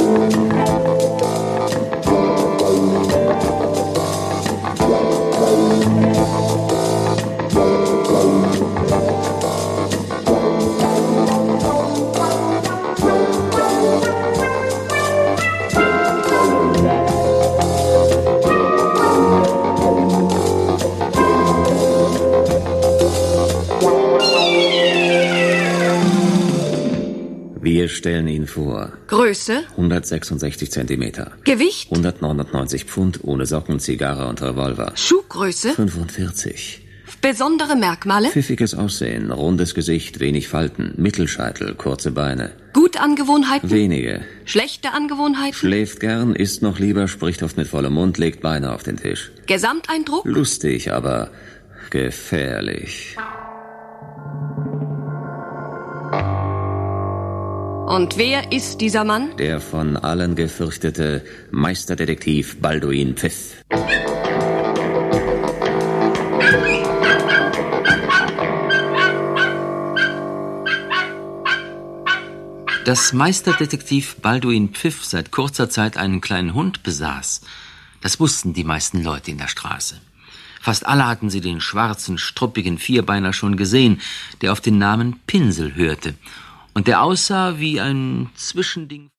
Wir stellen ihn vor. Größe? 166 Zentimeter. Gewicht? 199 Pfund, ohne Socken, Zigarre und Revolver. Schuhgröße? 45. Besondere Merkmale? Pfiffiges Aussehen, rundes Gesicht, wenig Falten, Mittelscheitel, kurze Beine. Gute Angewohnheiten? Wenige. Schlechte Angewohnheiten? Schläft gern, isst noch lieber, spricht oft mit vollem Mund, legt Beine auf den Tisch. Gesamteindruck? Lustig, aber gefährlich. Und wer ist dieser Mann? Der von allen gefürchtete Meisterdetektiv Balduin Pfiff. Dass Meisterdetektiv Balduin Pfiff seit kurzer Zeit einen kleinen Hund besaß, das wussten die meisten Leute in der Straße. Fast alle hatten sie den schwarzen, struppigen Vierbeiner schon gesehen, der auf den Namen Pinsel hörte und der aussah wie ein Zwischending